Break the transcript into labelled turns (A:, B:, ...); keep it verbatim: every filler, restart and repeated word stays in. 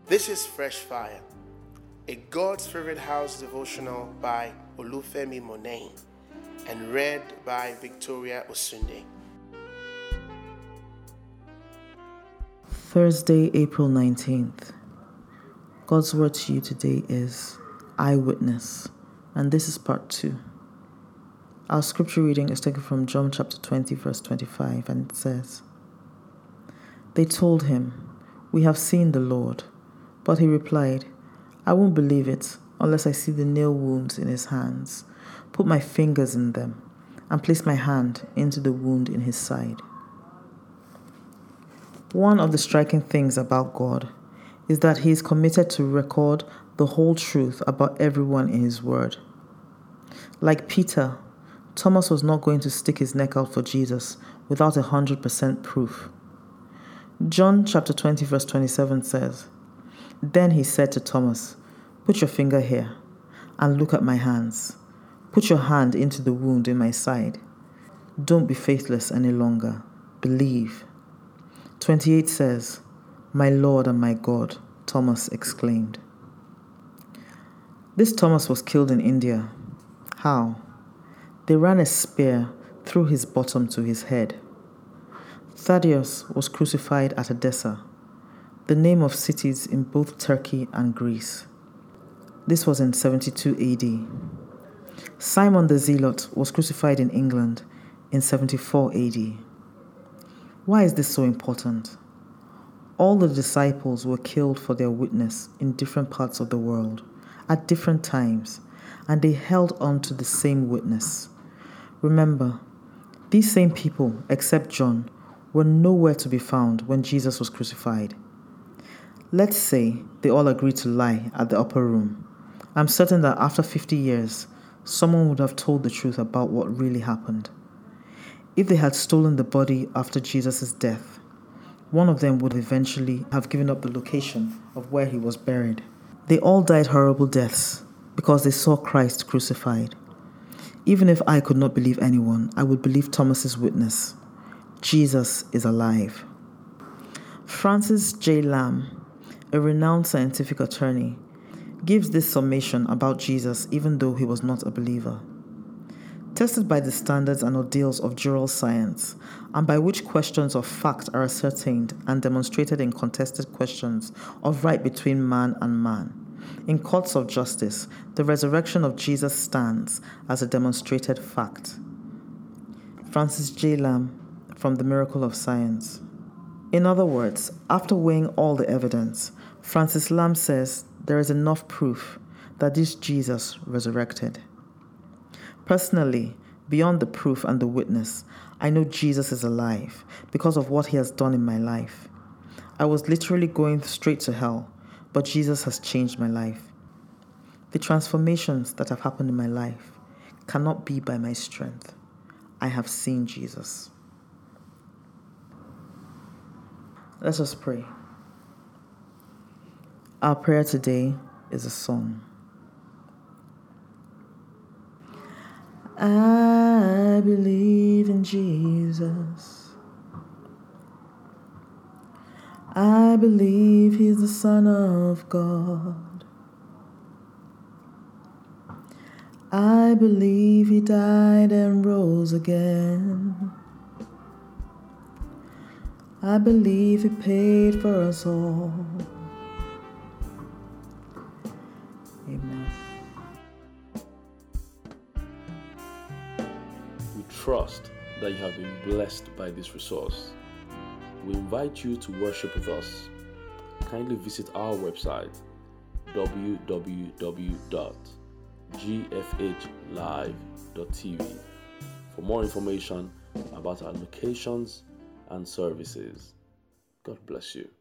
A: This is Fresh Fire, a God's Favorite House devotional by Olufemi Monain and read by Victoria Osunde.
B: Thursday, April nineteenth. God's word to you today is eyewitness, and this is part two. Our scripture reading is taken from John chapter twenty, verse twenty-five, and it says, "They told him, 'We have seen the Lord.' But he replied, 'I won't believe it unless I see the nail wounds in his hands, put my fingers in them, and place my hand into the wound in his side.'" One of the striking things about God is that he is committed to record the whole truth about everyone in his word. Like Peter, Thomas was not going to stick his neck out for Jesus without a hundred percent proof. John chapter twenty, verse twenty-seven says, "Then he said to Thomas, 'Put your finger here and look at my hands. Put your hand into the wound in my side. Don't be faithless any longer. Believe.'" twenty-eight says, "My Lord and my God," Thomas exclaimed. This Thomas was killed in India. How? They ran a spear through his bottom to his head. Thaddeus was crucified at Edessa, the name of cities in both Turkey and Greece. This was in seventy-two A D. Simon the Zealot was crucified in England in seventy-four A D. Why is this so important? All the disciples were killed for their witness in different parts of the world, at different times, and they held on to the same witness. Remember, these same people, except John, were nowhere to be found when Jesus was crucified. Let's say they all agreed to lie at the upper room. I'm certain that after fifty years, someone would have told the truth about what really happened. If they had stolen the body after Jesus' death, one of them would eventually have given up the location of where he was buried. They all died horrible deaths because they saw Christ crucified. Even if I could not believe anyone, I would believe Thomas's witness. Jesus is alive. Francis J. Lamb, a renowned scientific attorney, gives this summation about Jesus even though he was not a believer. Tested by the standards and ordeals of jural science, and by which questions of fact are ascertained and demonstrated in contested questions of right between man and man, in courts of justice, the resurrection of Jesus stands as a demonstrated fact. Francis J. Lamb, from The Miracle of Science. In other words, after weighing all the evidence, Francis Lamb says there is enough proof that this Jesus resurrected. Personally, beyond the proof and the witness, I know Jesus is alive because of what he has done in my life. I was literally going straight to hell, but Jesus has changed my life. The transformations that have happened in my life cannot be by my strength. I have seen Jesus. Let us pray. Our prayer today is a song. I believe in Jesus. I believe he's the Son of God. I believe he died and rose again. I believe he paid for us all. Amen.
C: We trust that you have been blessed by this resource. We invite you to worship with us. Kindly visit our website w w w dot g f h live dot t v for more information about our locations and services. God bless you.